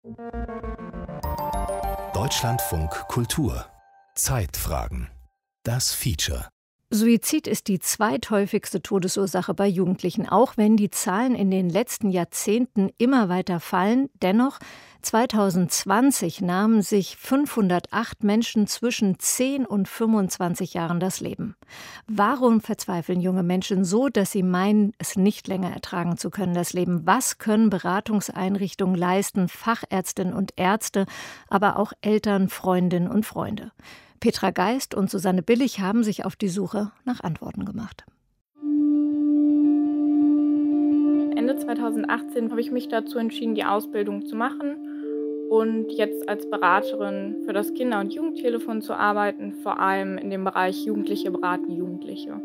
Deutschlandfunk Kultur Zeitfragen. Das Feature. Suizid ist die zweithäufigste Todesursache bei Jugendlichen, auch wenn die Zahlen in den letzten Jahrzehnten immer weiter fallen. Dennoch, 2020 nahmen sich 508 Menschen zwischen 10 und 25 Jahren das Leben. Warum verzweifeln junge Menschen so, dass sie meinen, es nicht länger ertragen zu können, das Leben? Was können Beratungseinrichtungen leisten, Fachärztinnen und Ärzte, aber auch Eltern, Freundinnen und Freunde? Petra Geist und Susanne Billig haben sich auf die Suche nach Antworten gemacht. Ende 2018 habe ich mich dazu entschieden, die Ausbildung zu machen und jetzt als Beraterin für das Kinder- und Jugendtelefon zu arbeiten, vor allem in dem Bereich Jugendliche beraten Jugendliche.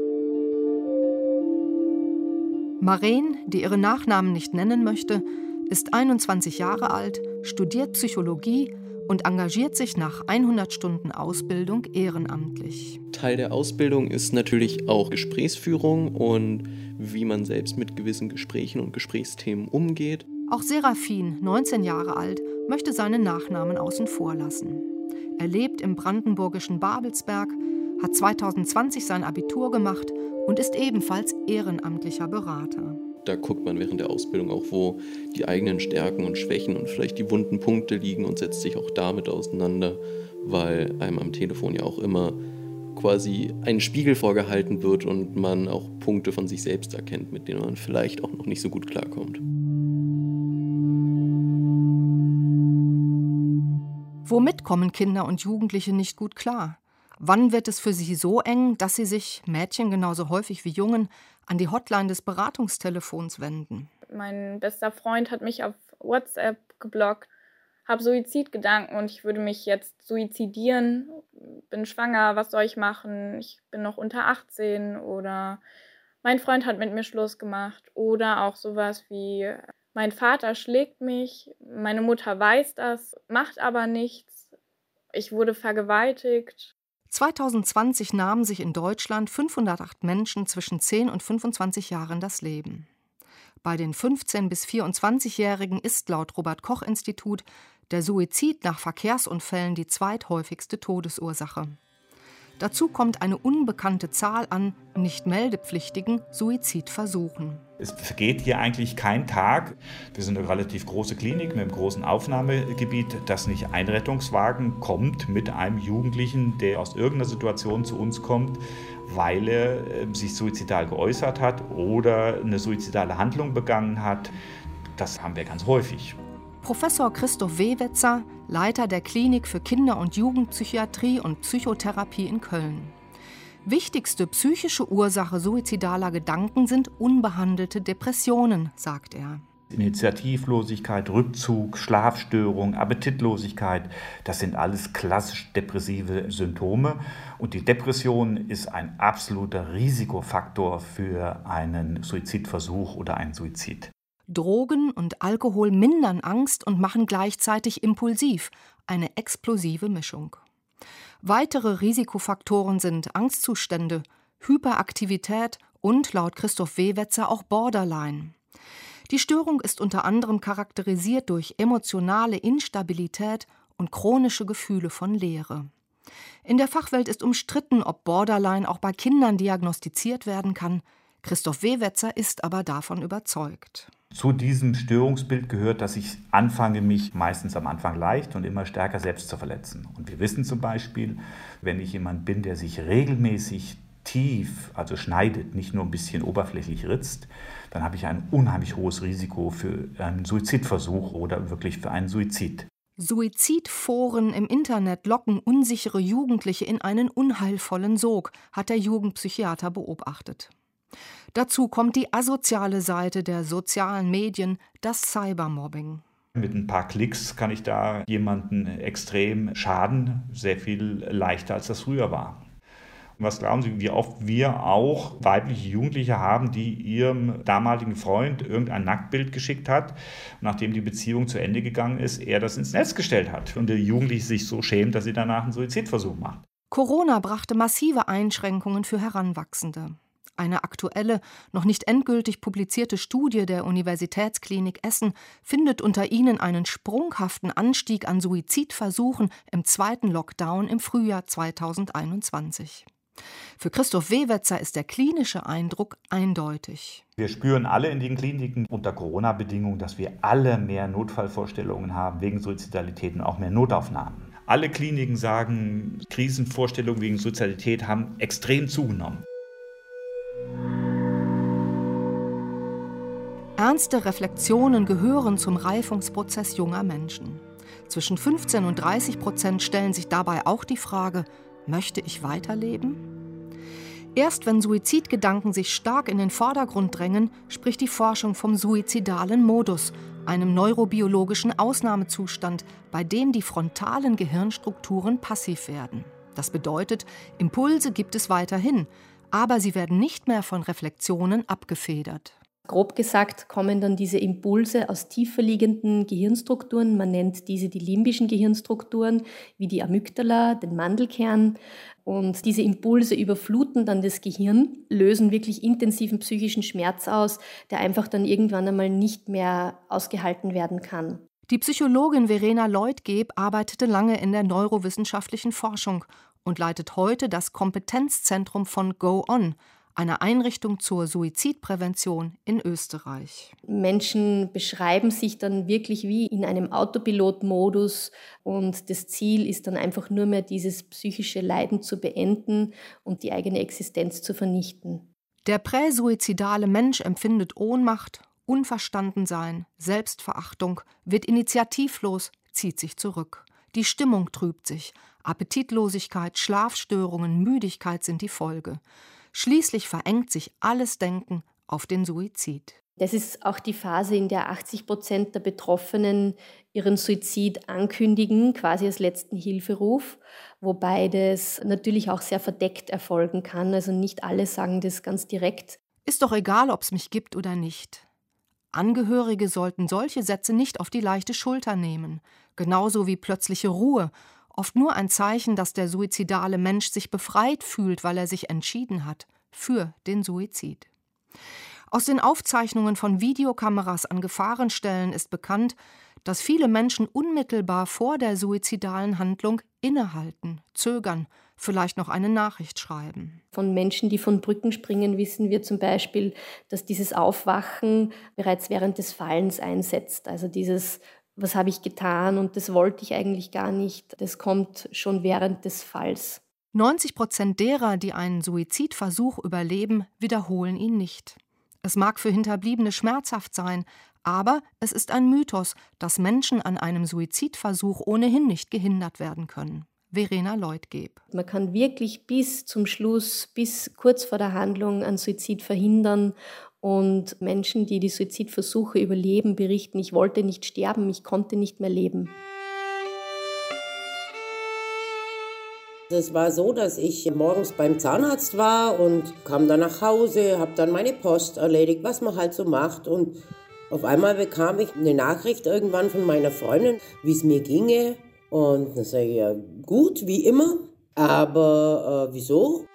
Maren, die ihren Nachnamen nicht nennen möchte, ist 21 Jahre alt, studiert Psychologie und engagiert sich nach 100 Stunden Ausbildung ehrenamtlich. Teil der Ausbildung ist natürlich auch Gesprächsführung und wie man selbst mit gewissen Gesprächen und Gesprächsthemen umgeht. Auch Serafin, 19 Jahre alt, möchte seinen Nachnamen außen vor lassen. Er lebt im brandenburgischen Babelsberg, hat 2020 sein Abitur gemacht und ist ebenfalls ehrenamtlicher Berater. Da guckt man während der Ausbildung auch, wo die eigenen Stärken und Schwächen und vielleicht die wunden Punkte liegen und setzt sich auch damit auseinander, weil einem am Telefon ja auch immer quasi ein Spiegel vorgehalten wird und man auch Punkte von sich selbst erkennt, mit denen man vielleicht auch noch nicht so gut klarkommt. Womit kommen Kinder und Jugendliche nicht gut klar? Wann wird es für sie so eng, dass sie sich, Mädchen genauso häufig wie Jungen, an die Hotline des Beratungstelefons wenden? Mein bester Freund hat mich auf WhatsApp geblockt, habe Suizidgedanken und ich würde mich jetzt suizidieren, bin schwanger, was soll ich machen? Ich bin noch unter 18 oder mein Freund hat mit mir Schluss gemacht oder auch sowas wie mein Vater schlägt mich, meine Mutter weiß das, macht aber nichts, ich wurde vergewaltigt. 2020 nahmen sich in Deutschland 508 Menschen zwischen 10 und 25 Jahren das Leben. Bei den 15- bis 24-Jährigen ist laut Robert-Koch-Institut der Suizid nach Verkehrsunfällen die zweithäufigste Todesursache. Dazu kommt eine unbekannte Zahl an nicht meldepflichtigen Suizidversuchen. Es vergeht hier eigentlich kein Tag. Wir sind eine relativ große Klinik mit einem großen Aufnahmegebiet, dass nicht ein Rettungswagen kommt mit einem Jugendlichen, der aus irgendeiner Situation zu uns kommt, weil er sich suizidal geäußert hat oder eine suizidale Handlung begangen hat. Das haben wir ganz häufig. Professor Christoph Wewetzer, Leiter der Klinik für Kinder- und Jugendpsychiatrie und Psychotherapie in Köln. Wichtigste psychische Ursache suizidaler Gedanken sind unbehandelte Depressionen, sagt er. Initiativlosigkeit, Rückzug, Schlafstörung, Appetitlosigkeit, das sind alles klassisch depressive Symptome. Und die Depression ist ein absoluter Risikofaktor für einen Suizidversuch oder einen Suizid. Drogen und Alkohol mindern Angst und machen gleichzeitig impulsiv, eine explosive Mischung. Weitere Risikofaktoren sind Angstzustände, Hyperaktivität und laut Christoph Wewetzer auch Borderline. Die Störung ist unter anderem charakterisiert durch emotionale Instabilität und chronische Gefühle von Leere. In der Fachwelt ist umstritten, ob Borderline auch bei Kindern diagnostiziert werden kann. Christoph Wewetzer ist aber davon überzeugt. Zu diesem Störungsbild gehört, dass ich anfange, mich meistens am Anfang leicht und immer stärker selbst zu verletzen. Und wir wissen zum Beispiel, wenn ich jemand bin, der sich regelmäßig tief, also schneidet, nicht nur ein bisschen oberflächlich ritzt, dann habe ich ein unheimlich hohes Risiko für einen Suizidversuch oder wirklich für einen Suizid. Suizidforen im Internet locken unsichere Jugendliche in einen unheilvollen Sog, hat der Jugendpsychiater beobachtet. Dazu kommt die asoziale Seite der sozialen Medien, das Cybermobbing. Mit ein paar Klicks kann ich da jemanden extrem schaden, sehr viel leichter als das früher war. Und was glauben Sie, wie oft wir auch weibliche Jugendliche haben, die ihrem damaligen Freund irgendein Nacktbild geschickt hat, und nachdem die Beziehung zu Ende gegangen ist, er das ins Netz gestellt hat und der Jugendliche sich so schämt, dass sie danach einen Suizidversuch macht. Corona brachte massive Einschränkungen für Heranwachsende. Eine aktuelle, noch nicht endgültig publizierte Studie der Universitätsklinik Essen findet unter ihnen einen sprunghaften Anstieg an Suizidversuchen im zweiten Lockdown im Frühjahr 2021. Für Christoph Wewetzer ist der klinische Eindruck eindeutig. Wir spüren alle in den Kliniken unter Corona-Bedingungen, dass wir alle mehr Notfallvorstellungen haben wegen Suizidalität und auch mehr Notaufnahmen. Alle Kliniken sagen, Krisenvorstellungen wegen Suizidalität haben extrem zugenommen. Ernste Reflexionen gehören zum Reifungsprozess junger Menschen. Zwischen 15 und 30% stellen sich dabei auch die Frage: Möchte ich weiterleben? Erst wenn Suizidgedanken sich stark in den Vordergrund drängen, spricht die Forschung vom suizidalen Modus, einem neurobiologischen Ausnahmezustand, bei dem die frontalen Gehirnstrukturen passiv werden. Das bedeutet, Impulse gibt es weiterhin, aber sie werden nicht mehr von Reflexionen abgefedert. Grob gesagt kommen dann diese Impulse aus tiefer liegenden Gehirnstrukturen, man nennt diese die limbischen Gehirnstrukturen, wie die Amygdala, den Mandelkern. Und diese Impulse überfluten dann das Gehirn, lösen wirklich intensiven psychischen Schmerz aus, der einfach dann irgendwann einmal nicht mehr ausgehalten werden kann. Die Psychologin Verena Leutgeb arbeitete lange in der neurowissenschaftlichen Forschung und leitet heute das Kompetenzzentrum von Go On, einer Einrichtung zur Suizidprävention in Österreich. Menschen beschreiben sich dann wirklich wie in einem Autopilot-Modus und das Ziel ist dann einfach nur mehr, dieses psychische Leiden zu beenden und die eigene Existenz zu vernichten. Der präsuizidale Mensch empfindet Ohnmacht, Unverstandensein, Selbstverachtung, wird initiativlos, zieht sich zurück. Die Stimmung trübt sich, Appetitlosigkeit, Schlafstörungen, Müdigkeit sind die Folge. Schließlich verengt sich alles Denken auf den Suizid. Das ist auch die Phase, in der 80% der Betroffenen ihren Suizid ankündigen, quasi als letzten Hilferuf, wobei das natürlich auch sehr verdeckt erfolgen kann. Also nicht alle sagen das ganz direkt. Ist doch egal, ob es mich gibt oder nicht. Angehörige sollten solche Sätze nicht auf die leichte Schulter nehmen, genauso wie plötzliche Ruhe, oft nur ein Zeichen, dass der suizidale Mensch sich befreit fühlt, weil er sich entschieden hat für den Suizid. Aus den Aufzeichnungen von Videokameras an Gefahrenstellen ist bekannt, dass viele Menschen unmittelbar vor der suizidalen Handlung innehalten, zögern, vielleicht noch eine Nachricht schreiben. Von Menschen, die von Brücken springen, wissen wir zum Beispiel, dass dieses Aufwachen bereits während des Fallens einsetzt. Also dieses was habe ich getan und das wollte ich eigentlich gar nicht. Das kommt schon während des Falls. 90% derer, die einen Suizidversuch überleben, wiederholen ihn nicht. Es mag für Hinterbliebene schmerzhaft sein, aber es ist ein Mythos, dass Menschen an einem Suizidversuch ohnehin nicht gehindert werden können. Verena Leutgeb. Man kann wirklich bis zum Schluss, bis kurz vor der Handlung einen Suizid verhindern. Und Menschen, die die Suizidversuche überleben, berichten, ich wollte nicht sterben, ich konnte nicht mehr leben. Es war so, dass ich morgens beim Zahnarzt war und kam dann nach Hause, habe dann meine Post erledigt, was man halt so macht. Und auf einmal bekam ich eine Nachricht irgendwann von meiner Freundin, wie es mir ginge. Und dann sage ich, ja gut, wie immer, aber wieso?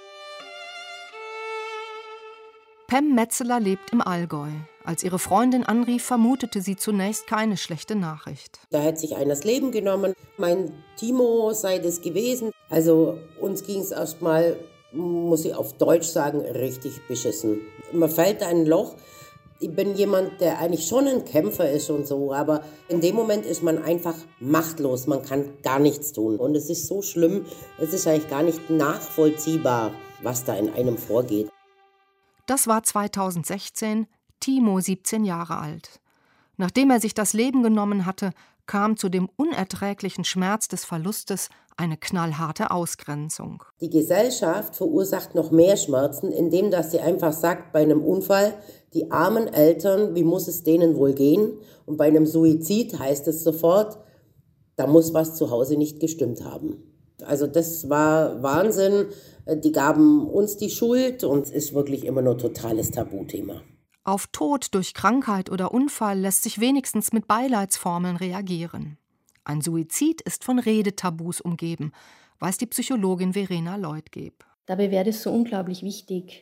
Pam Metzeler lebt im Allgäu. Als ihre Freundin anrief, vermutete sie zunächst keine schlechte Nachricht. Da hat sich einer das Leben genommen. Mein Timo sei das gewesen. Also uns ging es erstmal, muss ich auf Deutsch sagen, richtig beschissen. Man fällt in ein Loch. Ich bin jemand, der eigentlich schon ein Kämpfer ist und so, aber in dem Moment ist man einfach machtlos. Man kann gar nichts tun. Und es ist so schlimm, es ist eigentlich gar nicht nachvollziehbar, was da in einem vorgeht. Das war 2016, Timo 17 Jahre alt. Nachdem er sich das Leben genommen hatte, kam zu dem unerträglichen Schmerz des Verlustes eine knallharte Ausgrenzung. Die Gesellschaft verursacht noch mehr Schmerzen, indem dass sie einfach sagt, bei einem Unfall, die armen Eltern, wie muss es denen wohl gehen? Und bei einem Suizid heißt es sofort, da muss was zu Hause nicht gestimmt haben. Also das war Wahnsinn. Die gaben uns die Schuld und es ist wirklich immer nur totales Tabuthema. Auf Tod durch Krankheit oder Unfall lässt sich wenigstens mit Beileidsformeln reagieren. Ein Suizid ist von Redetabus umgeben, weiß die Psychologin Verena Leutgeb. Dabei wäre es so unglaublich wichtig,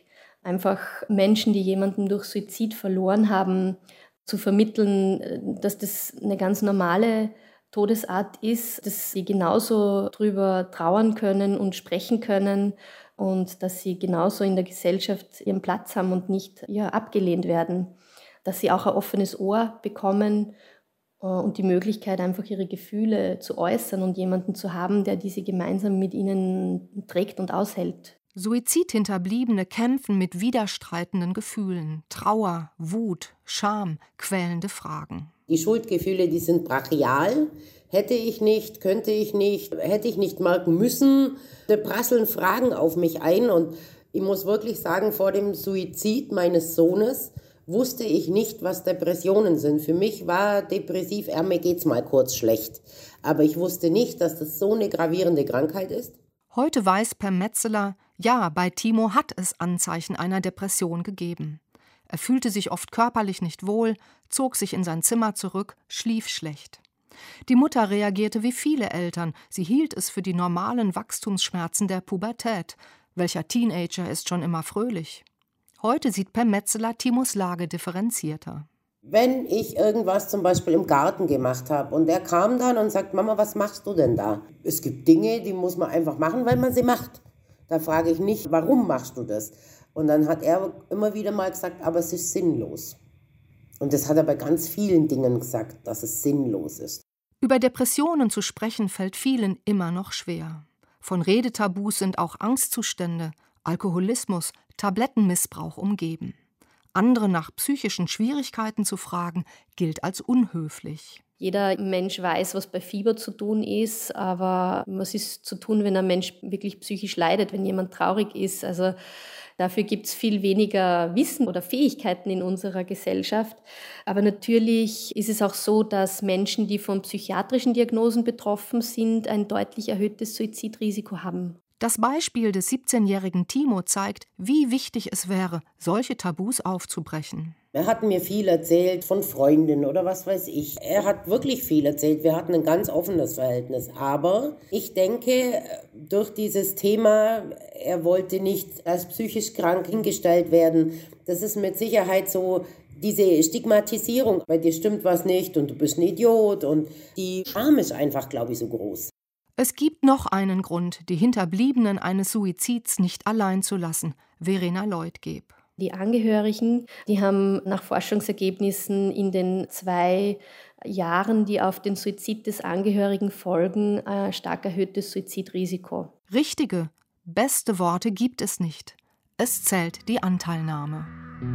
einfach Menschen, die jemanden durch Suizid verloren haben, zu vermitteln, dass das eine ganz normale Todesart ist, dass sie genauso drüber trauern können und sprechen können und dass sie genauso in der Gesellschaft ihren Platz haben und nicht abgelehnt werden. Dass sie auch ein offenes Ohr bekommen und die Möglichkeit, einfach ihre Gefühle zu äußern und jemanden zu haben, der diese gemeinsam mit ihnen trägt und aushält. Suizidhinterbliebene kämpfen mit widerstreitenden Gefühlen, Trauer, Wut, Scham, quälende Fragen. Die Schuldgefühle, die sind brachial. Hätte ich nicht, könnte ich nicht, hätte ich nicht merken müssen. Da prasseln Fragen auf mich ein und ich muss wirklich sagen, vor dem Suizid meines Sohnes wusste ich nicht, was Depressionen sind. Für mich war depressiv, mir geht's mal kurz schlecht. Aber ich wusste nicht, dass das so eine gravierende Krankheit ist. Heute weiß Per Metzeler, ja, bei Timo hat es Anzeichen einer Depression gegeben. Er fühlte sich oft körperlich nicht wohl, zog sich in sein Zimmer zurück, schlief schlecht. Die Mutter reagierte wie viele Eltern. Sie hielt es für die normalen Wachstumsschmerzen der Pubertät. Welcher Teenager ist schon immer fröhlich? Heute sieht Per Metzeler Timos Lage differenzierter. Wenn ich irgendwas zum Beispiel im Garten gemacht habe und er kam dann und sagt, Mama, was machst du denn da? Es gibt Dinge, die muss man einfach machen, weil man sie macht. Da frage ich nicht, warum machst du das? Und dann hat er immer wieder mal gesagt, aber es ist sinnlos. Und das hat er bei ganz vielen Dingen gesagt, dass es sinnlos ist. Über Depressionen zu sprechen fällt vielen immer noch schwer. Von Redetabus sind auch Angstzustände, Alkoholismus, Tablettenmissbrauch umgeben. Andere nach psychischen Schwierigkeiten zu fragen, gilt als unhöflich. Jeder Mensch weiß, was bei Fieber zu tun ist, aber was ist zu tun, wenn ein Mensch wirklich psychisch leidet, wenn jemand traurig ist? Also dafür gibt es viel weniger Wissen oder Fähigkeiten in unserer Gesellschaft. Aber natürlich ist es auch so, dass Menschen, die von psychiatrischen Diagnosen betroffen sind, ein deutlich erhöhtes Suizidrisiko haben. Das Beispiel des 17-jährigen Timo zeigt, wie wichtig es wäre, solche Tabus aufzubrechen. Er hat mir viel erzählt von Freundinnen oder was weiß ich. Er hat wirklich viel erzählt. Wir hatten ein ganz offenes Verhältnis. Aber ich denke, durch dieses Thema, er wollte nicht als psychisch krank hingestellt werden. Das ist mit Sicherheit so diese Stigmatisierung. Bei dir stimmt was nicht und du bist ein Idiot. Und die Scham ist einfach, glaube ich, so groß. Es gibt noch einen Grund, die Hinterbliebenen eines Suizids nicht allein zu lassen. Verena Leutgeb. Die Angehörigen, die haben nach Forschungsergebnissen in den 2 Jahren, die auf den Suizid des Angehörigen folgen, ein stark erhöhtes Suizidrisiko. Richtige, beste Worte gibt es nicht. Es zählt die Anteilnahme.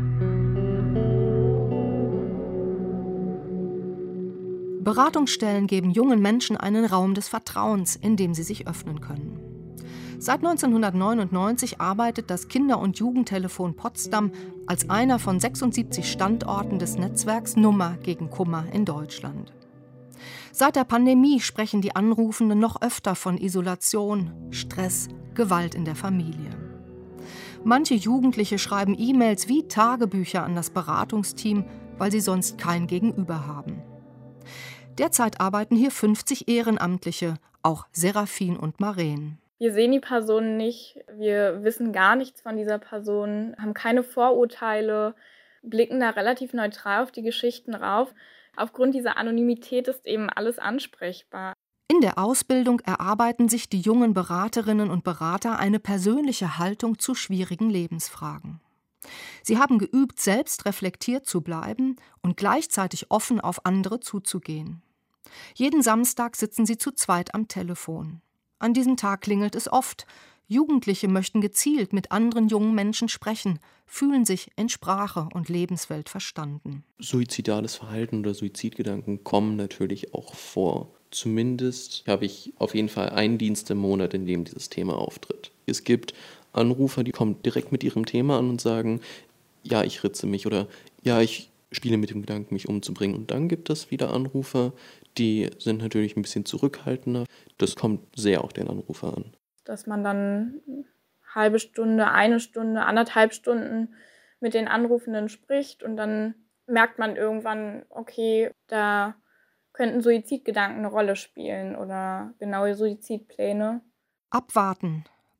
Beratungsstellen geben jungen Menschen einen Raum des Vertrauens, in dem sie sich öffnen können. Seit 1999 arbeitet das Kinder- und Jugendtelefon Potsdam als einer von 76 Standorten des Netzwerks Nummer gegen Kummer in Deutschland. Seit der Pandemie sprechen die Anrufenden noch öfter von Isolation, Stress, Gewalt in der Familie. Manche Jugendliche schreiben E-Mails wie Tagebücher an das Beratungsteam, weil sie sonst kein Gegenüber haben. Derzeit arbeiten hier 50 Ehrenamtliche, auch Serafin und Maren. Wir sehen die Person nicht, wir wissen gar nichts von dieser Person, haben keine Vorurteile, blicken da relativ neutral auf die Geschichten rauf. Aufgrund dieser Anonymität ist eben alles ansprechbar. In der Ausbildung erarbeiten sich die jungen Beraterinnen und Berater eine persönliche Haltung zu schwierigen Lebensfragen. Sie haben geübt, selbst reflektiert zu bleiben und gleichzeitig offen auf andere zuzugehen. Jeden Samstag sitzen sie zu zweit am Telefon. An diesem Tag klingelt es oft. Jugendliche möchten gezielt mit anderen jungen Menschen sprechen, fühlen sich in Sprache und Lebenswelt verstanden. Suizidales Verhalten oder Suizidgedanken kommen natürlich auch vor. Zumindest habe ich auf jeden Fall einen Dienst im Monat, in dem dieses Thema auftritt. Es gibt Anrufer, die kommen direkt mit ihrem Thema an und sagen, ja, ich ritze mich oder ja, ich spiele mit dem Gedanken, mich umzubringen. Und dann gibt es wieder Anrufer, die sind natürlich ein bisschen zurückhaltender. Das kommt sehr auf den Anrufer an. Dass man dann eine halbe Stunde, 1 Stunde, 1,5 Stunden mit den Anrufenden spricht und dann merkt man irgendwann, okay, da könnten Suizidgedanken eine Rolle spielen oder genaue Suizidpläne. Abwarten,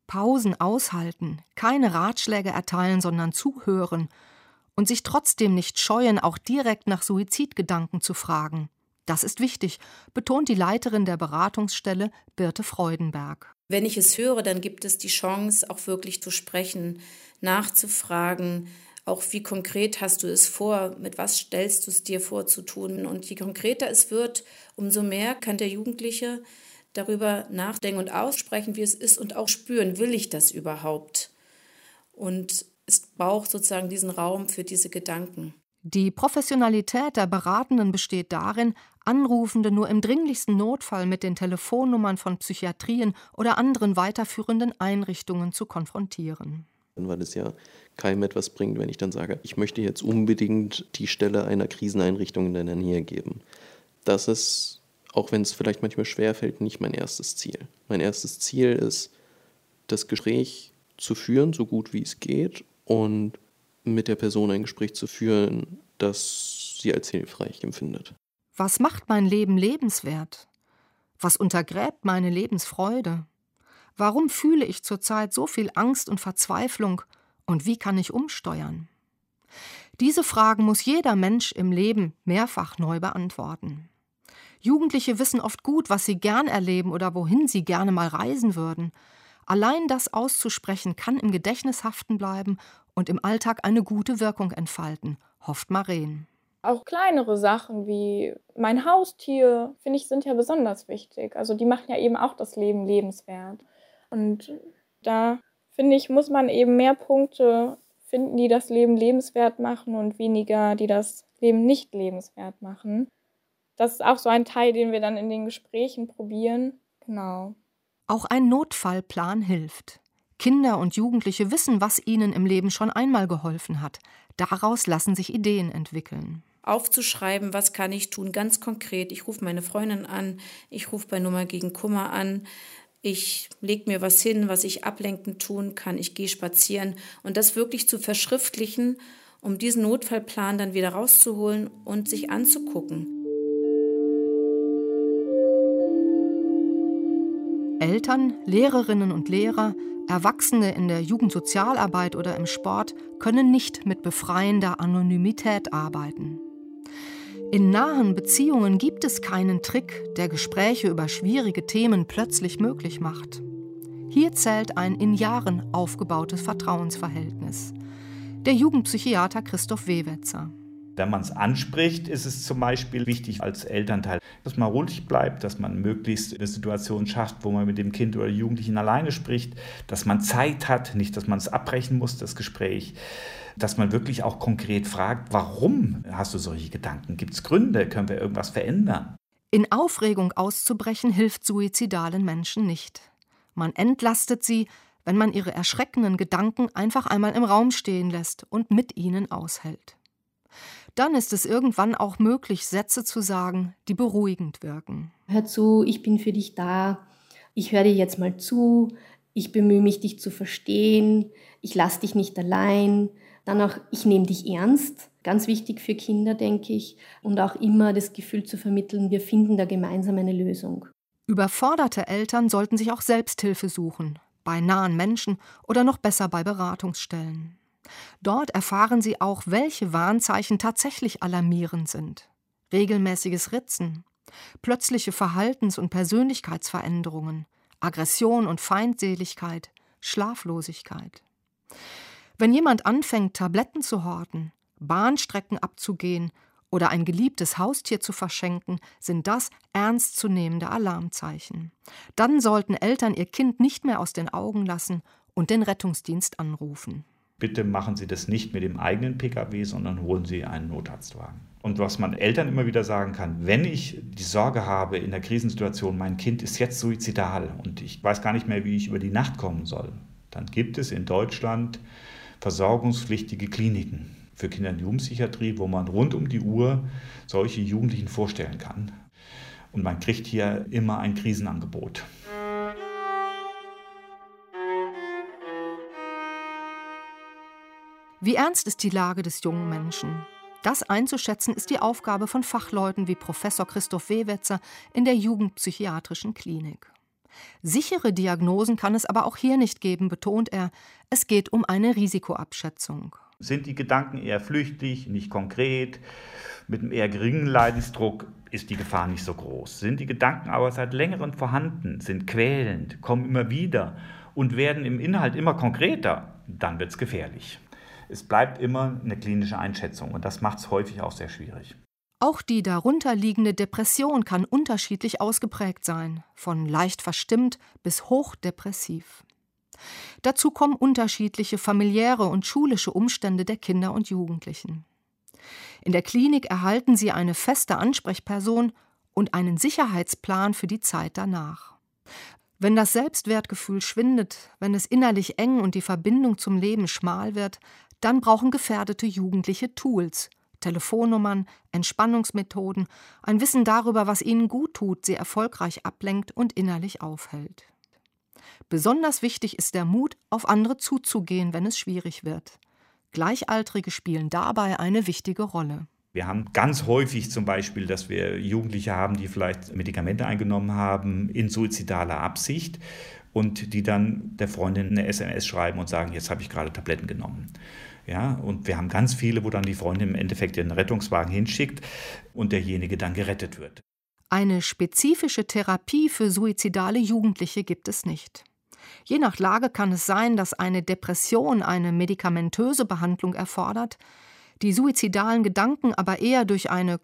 Pausen aushalten, keine Ratschläge erteilen, sondern zuhören und sich trotzdem nicht scheuen, auch direkt nach Suizidgedanken zu fragen. Das ist wichtig, betont die Leiterin der Beratungsstelle Birte Freudenberg. Wenn ich es höre, dann gibt es die Chance, auch wirklich zu sprechen, nachzufragen, auch wie konkret hast du es vor, mit was stellst du es dir vor zu tun. Und je konkreter es wird, umso mehr kann der Jugendliche darüber nachdenken und aussprechen, wie es ist und auch spüren, will ich das überhaupt? Und es braucht sozusagen diesen Raum für diese Gedanken. Die Professionalität der Beratenden besteht darin, Anrufende nur im dringlichsten Notfall mit den Telefonnummern von Psychiatrien oder anderen weiterführenden Einrichtungen zu konfrontieren. Weil es ja keinem etwas bringt, wenn ich dann sage, ich möchte jetzt unbedingt die Stelle einer Kriseneinrichtung in deiner Nähe geben. Das ist, auch wenn es vielleicht manchmal schwerfällt, nicht mein erstes Ziel. Mein erstes Ziel ist, das Gespräch zu führen, so gut wie es geht, und mit der Person ein Gespräch zu führen, das sie als hilfreich empfindet. Was macht mein Leben lebenswert? Was untergräbt meine Lebensfreude? Warum fühle ich zurzeit so viel Angst und Verzweiflung und wie kann ich umsteuern? Diese Fragen muss jeder Mensch im Leben mehrfach neu beantworten. Jugendliche wissen oft gut, was sie gern erleben oder wohin sie gerne mal reisen würden. Allein das auszusprechen kann im Gedächtnis haften bleiben und im Alltag eine gute Wirkung entfalten, hofft Maren. Auch kleinere Sachen wie mein Haustier, finde ich, sind ja besonders wichtig. Also die machen ja eben auch das Leben lebenswert. Und da, finde ich, muss man eben mehr Punkte finden, die das Leben lebenswert machen und weniger, die das Leben nicht lebenswert machen. Das ist auch so ein Teil, den wir dann in den Gesprächen probieren. Genau. Auch ein Notfallplan hilft. Kinder und Jugendliche wissen, was ihnen im Leben schon einmal geholfen hat. Daraus lassen sich Ideen entwickeln. Aufzuschreiben, was kann ich tun, ganz konkret. Ich rufe meine Freundin an, ich rufe bei Nummer gegen Kummer an. Ich lege mir was hin, was ich ablenkend tun kann. Ich gehe spazieren und das wirklich zu verschriftlichen, um diesen Notfallplan dann wieder rauszuholen und sich anzugucken. Eltern, Lehrerinnen und Lehrer, Erwachsene in der Jugendsozialarbeit oder im Sport können nicht mit befreiender Anonymität arbeiten. In nahen Beziehungen gibt es keinen Trick, der Gespräche über schwierige Themen plötzlich möglich macht. Hier zählt ein in Jahren aufgebautes Vertrauensverhältnis. Der Jugendpsychiater Christoph Wewetzer. Wenn man es anspricht, ist es zum Beispiel wichtig als Elternteil, dass man ruhig bleibt, dass man möglichst eine Situation schafft, wo man mit dem Kind oder Jugendlichen alleine spricht, dass man Zeit hat, nicht, dass man es abbrechen muss, das Gespräch, dass man wirklich auch konkret fragt, warum hast du solche Gedanken? Gibt es Gründe? Können wir irgendwas verändern? In Aufregung auszubrechen hilft suizidalen Menschen nicht. Man entlastet sie, wenn man ihre erschreckenden Gedanken einfach einmal im Raum stehen lässt und mit ihnen aushält. Dann ist es irgendwann auch möglich, Sätze zu sagen, die beruhigend wirken. Hör zu, ich bin für dich da, ich höre dir jetzt mal zu, ich bemühe mich, dich zu verstehen, ich lasse dich nicht allein. Dann auch, ich nehme dich ernst, ganz wichtig für Kinder, denke ich. Und auch immer das Gefühl zu vermitteln, wir finden da gemeinsam eine Lösung. Überforderte Eltern sollten sich auch Selbsthilfe suchen, bei nahen Menschen oder noch besser bei Beratungsstellen. Dort erfahren sie auch, welche Warnzeichen tatsächlich alarmierend sind. Regelmäßiges Ritzen, plötzliche Verhaltens- und Persönlichkeitsveränderungen, Aggression und Feindseligkeit, Schlaflosigkeit. Wenn jemand anfängt, Tabletten zu horten, Bahnstrecken abzugehen oder ein geliebtes Haustier zu verschenken, sind das ernstzunehmende Alarmzeichen. Dann sollten Eltern ihr Kind nicht mehr aus den Augen lassen und den Rettungsdienst anrufen. Bitte machen Sie das nicht mit dem eigenen Pkw, sondern holen Sie einen Notarztwagen. Und was man Eltern immer wieder sagen kann, wenn ich die Sorge habe in der Krisensituation, mein Kind ist jetzt suizidal und ich weiß gar nicht mehr, wie ich über die Nacht kommen soll, dann gibt es in Deutschland versorgungspflichtige Kliniken für Kinder- und Jugendpsychiatrie, wo man rund um die Uhr solche Jugendlichen vorstellen kann. Und man kriegt hier immer ein Krisenangebot. Wie ernst ist die Lage des jungen Menschen? Das einzuschätzen ist die Aufgabe von Fachleuten wie Professor Christoph Wewetzer in der Jugendpsychiatrischen Klinik. Sichere Diagnosen kann es aber auch hier nicht geben, betont er. Es geht um eine Risikoabschätzung. Sind die Gedanken eher flüchtig, nicht konkret, mit einem eher geringen Leidensdruck ist die Gefahr nicht so groß. Sind die Gedanken aber seit längerem vorhanden, sind quälend, kommen immer wieder und werden im Inhalt immer konkreter, dann wird es gefährlich. Es bleibt immer eine klinische Einschätzung und das macht es häufig auch sehr schwierig. Auch die darunterliegende Depression kann unterschiedlich ausgeprägt sein, von leicht verstimmt bis hochdepressiv. Dazu kommen unterschiedliche familiäre und schulische Umstände der Kinder und Jugendlichen. In der Klinik erhalten sie eine feste Ansprechperson und einen Sicherheitsplan für die Zeit danach. Wenn das Selbstwertgefühl schwindet, wenn es innerlich eng und die Verbindung zum Leben schmal wird, dann brauchen gefährdete Jugendliche Tools, Telefonnummern, Entspannungsmethoden, ein Wissen darüber, was ihnen gut tut, sie erfolgreich ablenkt und innerlich aufhält. Besonders wichtig ist der Mut, auf andere zuzugehen, wenn es schwierig wird. Gleichaltrige spielen dabei eine wichtige Rolle. Wir haben ganz häufig zum Beispiel, dass wir Jugendliche haben, die vielleicht Medikamente eingenommen haben in suizidaler Absicht und die dann der Freundin eine SMS schreiben und sagen, jetzt habe ich gerade Tabletten genommen. Ja, und wir haben ganz viele, wo dann die Freundin im Endeffekt den Rettungswagen hinschickt und derjenige dann gerettet wird. Eine spezifische Therapie für suizidale Jugendliche gibt es nicht. Je nach Lage kann es sein, dass eine Depression eine medikamentöse Behandlung erfordert, die suizidalen Gedanken aber eher durch eine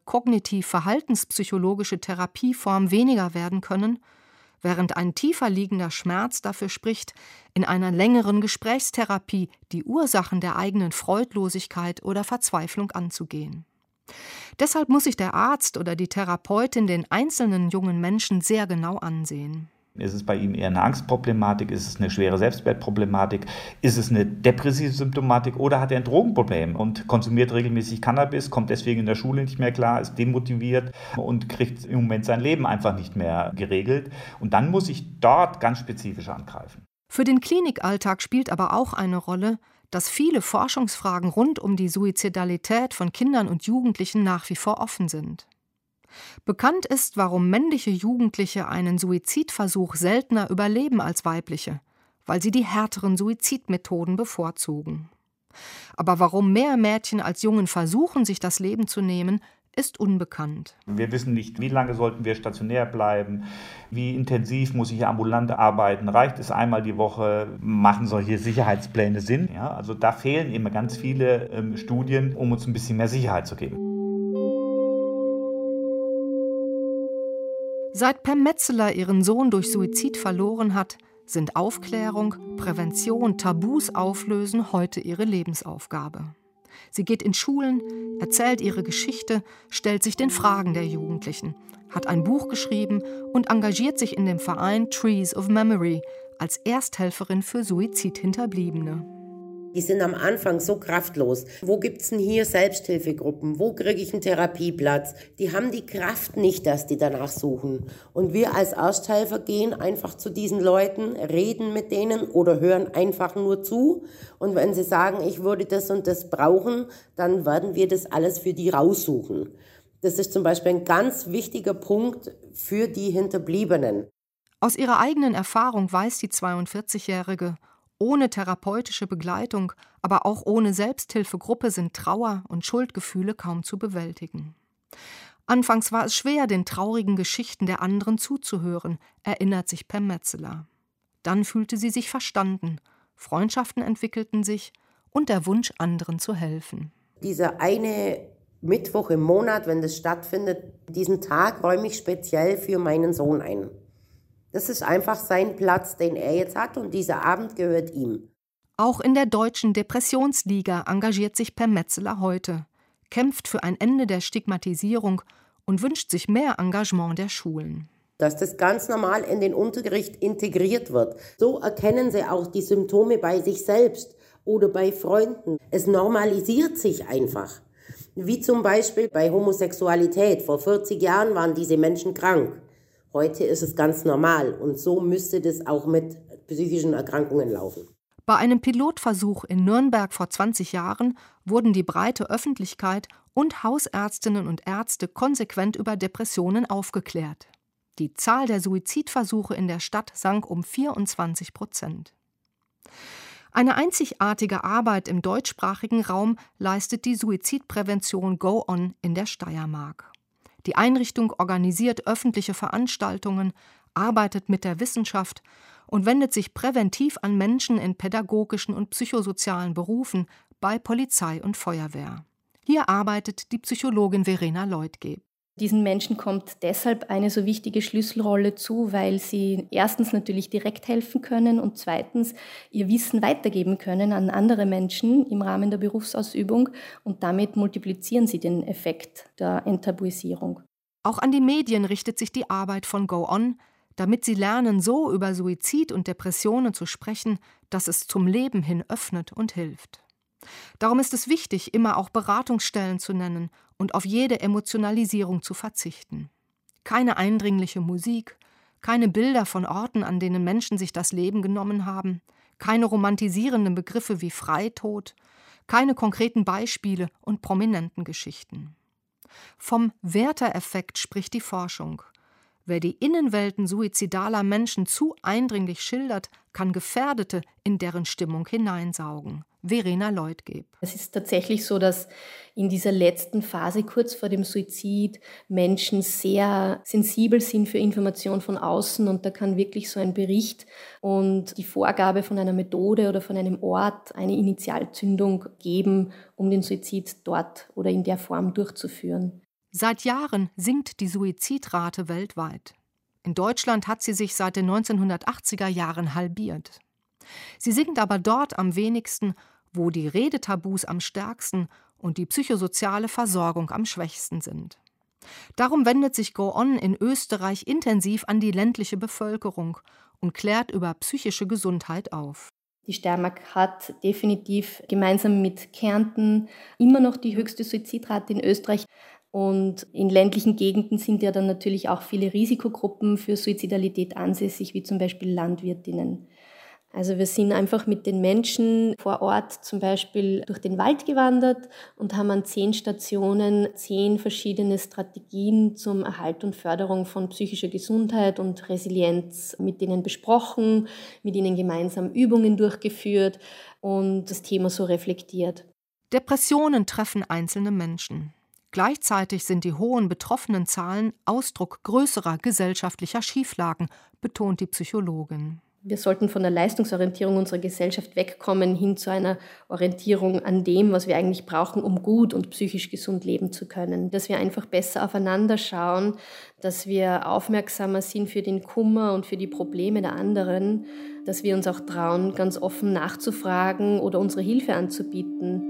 kognitiv-verhaltenspsychologische Therapieform weniger werden können, während ein tiefer liegender Schmerz dafür spricht, in einer längeren Gesprächstherapie die Ursachen der eigenen Freudlosigkeit oder Verzweiflung anzugehen. Deshalb muss sich der Arzt oder die Therapeutin den einzelnen jungen Menschen sehr genau ansehen. Ist es bei ihm eher eine Angstproblematik? Ist es eine schwere Selbstwertproblematik? Ist es eine depressive Symptomatik? Oder hat er ein Drogenproblem und konsumiert regelmäßig Cannabis, kommt deswegen in der Schule nicht mehr klar, ist demotiviert und kriegt im Moment sein Leben einfach nicht mehr geregelt? Und dann muss ich dort ganz spezifisch angreifen. Für den Klinikalltag spielt aber auch eine Rolle, dass viele Forschungsfragen rund um die Suizidalität von Kindern und Jugendlichen nach wie vor offen sind. Bekannt ist, warum männliche Jugendliche einen Suizidversuch seltener überleben als weibliche, weil sie die härteren Suizidmethoden bevorzugen. Aber warum mehr Mädchen als Jungen versuchen, sich das Leben zu nehmen, ist unbekannt. Wir wissen nicht, wie lange sollten wir stationär bleiben, wie intensiv muss ich ambulant arbeiten, reicht es einmal die Woche, machen solche Sicherheitspläne Sinn? Ja, also da fehlen immer ganz viele Studien, um uns ein bisschen mehr Sicherheit zu geben. Seit Pam Metzeler ihren Sohn durch Suizid verloren hat, sind Aufklärung, Prävention, Tabus auflösen heute ihre Lebensaufgabe. Sie geht in Schulen, erzählt ihre Geschichte, stellt sich den Fragen der Jugendlichen, hat ein Buch geschrieben und engagiert sich in dem Verein Trees of Memory als Ersthelferin für Suizidhinterbliebene. Die sind am Anfang so kraftlos. Wo gibt's denn hier Selbsthilfegruppen? Wo kriege ich einen Therapieplatz? Die haben die Kraft nicht, dass die danach suchen. Und wir als Ersthelfer gehen einfach zu diesen Leuten, reden mit denen oder hören einfach nur zu. Und wenn sie sagen, ich würde das und das brauchen, dann werden wir das alles für die raussuchen. Das ist zum Beispiel ein ganz wichtiger Punkt für die Hinterbliebenen. Aus ihrer eigenen Erfahrung weiß die 42-Jährige, ohne therapeutische Begleitung, aber auch ohne Selbsthilfegruppe sind Trauer und Schuldgefühle kaum zu bewältigen. Anfangs war es schwer, den traurigen Geschichten der anderen zuzuhören, erinnert sich Pam Metzeler. Dann fühlte sie sich verstanden, Freundschaften entwickelten sich und der Wunsch, anderen zu helfen. Dieser eine Mittwoch im Monat, wenn das stattfindet, diesen Tag räume ich speziell für meinen Sohn ein. Das ist einfach sein Platz, den er jetzt hat, und dieser Abend gehört ihm. Auch in der Deutschen Depressionsliga engagiert sich Pam Metzeler heute, kämpft für ein Ende der Stigmatisierung und wünscht sich mehr Engagement der Schulen. Dass das ganz normal in den Unterricht integriert wird. So erkennen sie auch die Symptome bei sich selbst oder bei Freunden. Es normalisiert sich einfach. Wie zum Beispiel bei Homosexualität. Vor 40 Jahren waren diese Menschen krank. Heute ist es ganz normal und so müsste das auch mit psychischen Erkrankungen laufen. Bei einem Pilotversuch in Nürnberg vor 20 Jahren wurden die breite Öffentlichkeit und Hausärztinnen und Ärzte konsequent über Depressionen aufgeklärt. Die Zahl der Suizidversuche in der Stadt sank um 24%. Eine einzigartige Arbeit im deutschsprachigen Raum leistet die Suizidprävention Go On in der Steiermark. Die Einrichtung organisiert öffentliche Veranstaltungen, arbeitet mit der Wissenschaft und wendet sich präventiv an Menschen in pädagogischen und psychosozialen Berufen bei Polizei und Feuerwehr. Hier arbeitet die Psychologin Verena Leutgeb. Diesen Menschen kommt deshalb eine so wichtige Schlüsselrolle zu, weil sie erstens natürlich direkt helfen können und zweitens ihr Wissen weitergeben können an andere Menschen im Rahmen der Berufsausübung und damit multiplizieren sie den Effekt der Enttabuisierung. Auch an die Medien richtet sich die Arbeit von Go On, damit sie lernen, so über Suizid und Depressionen zu sprechen, dass es zum Leben hin öffnet und hilft. Darum ist es wichtig, immer auch Beratungsstellen zu nennen und auf jede Emotionalisierung zu verzichten. Keine eindringliche Musik, keine Bilder von Orten, an denen Menschen sich das Leben genommen haben, keine romantisierenden Begriffe wie Freitod, keine konkreten Beispiele und prominenten Geschichten. Vom Werther-Effekt spricht die Forschung. Wer die Innenwelten suizidaler Menschen zu eindringlich schildert, kann Gefährdete in deren Stimmung hineinsaugen. Verena Leutgeb. Es ist tatsächlich so, dass in dieser letzten Phase, kurz vor dem Suizid, Menschen sehr sensibel sind für Informationen von außen und da kann wirklich so ein Bericht und die Vorgabe von einer Methode oder von einem Ort eine Initialzündung geben, um den Suizid dort oder in der Form durchzuführen. Seit Jahren sinkt die Suizidrate weltweit. In Deutschland hat sie sich seit den 1980er Jahren halbiert. Sie sinkt aber dort am wenigsten, wo die Redetabus am stärksten und die psychosoziale Versorgung am schwächsten sind. Darum wendet sich Go On in Österreich intensiv an die ländliche Bevölkerung und klärt über psychische Gesundheit auf. Die Steiermark hat definitiv gemeinsam mit Kärnten immer noch die höchste Suizidrate in Österreich. Und in ländlichen Gegenden sind ja dann natürlich auch viele Risikogruppen für Suizidalität ansässig, wie zum Beispiel Landwirtinnen. Also wir sind einfach mit den Menschen vor Ort zum Beispiel durch den Wald gewandert und haben an 10 Stationen 10 verschiedene Strategien zum Erhalt und Förderung von psychischer Gesundheit und Resilienz mit denen besprochen, mit ihnen gemeinsam Übungen durchgeführt und das Thema so reflektiert. Depressionen treffen einzelne Menschen. Gleichzeitig sind die hohen Betroffenenzahlen Ausdruck größerer gesellschaftlicher Schieflagen, betont die Psychologin. Wir sollten von der Leistungsorientierung unserer Gesellschaft wegkommen, hin zu einer Orientierung an dem, was wir eigentlich brauchen, um gut und psychisch gesund leben zu können. Dass wir einfach besser aufeinander schauen, dass wir aufmerksamer sind für den Kummer und für die Probleme der anderen, dass wir uns auch trauen, ganz offen nachzufragen oder unsere Hilfe anzubieten.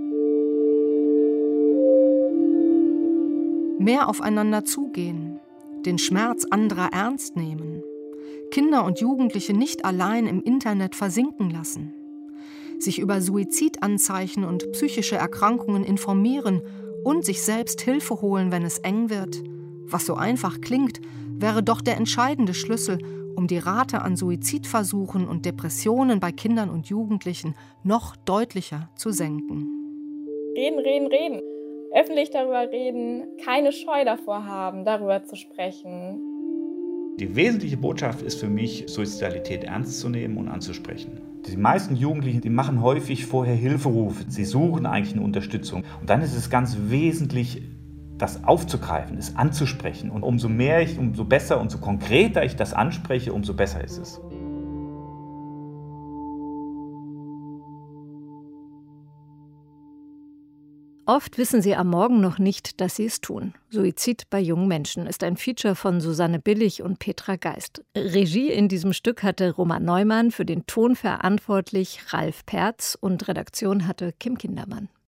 Mehr aufeinander zugehen, den Schmerz anderer ernst nehmen, Kinder und Jugendliche nicht allein im Internet versinken lassen, sich über Suizidanzeichen und psychische Erkrankungen informieren und sich selbst Hilfe holen, wenn es eng wird. Was so einfach klingt, wäre doch der entscheidende Schlüssel, um die Rate an Suizidversuchen und Depressionen bei Kindern und Jugendlichen noch deutlicher zu senken. Reden, reden, reden. Öffentlich darüber reden, keine Scheu davor haben, darüber zu sprechen. Die wesentliche Botschaft ist für mich, Suizidalität ernst zu nehmen und anzusprechen. Die meisten Jugendlichen, die machen häufig vorher Hilferufe. Sie suchen eigentlich eine Unterstützung. Und dann ist es ganz wesentlich, das aufzugreifen, es anzusprechen. Und umso mehr umso besser, umso konkreter ich das anspreche, umso besser ist es. Oft wissen sie am Morgen noch nicht, dass sie es tun. Suizid bei jungen Menschen ist ein Feature von Susanne Billig und Petra Geist. Regie in diesem Stück hatte Roman Neumann, für den Ton verantwortlich Ralf Perz und Redaktion hatte Kim Kindermann.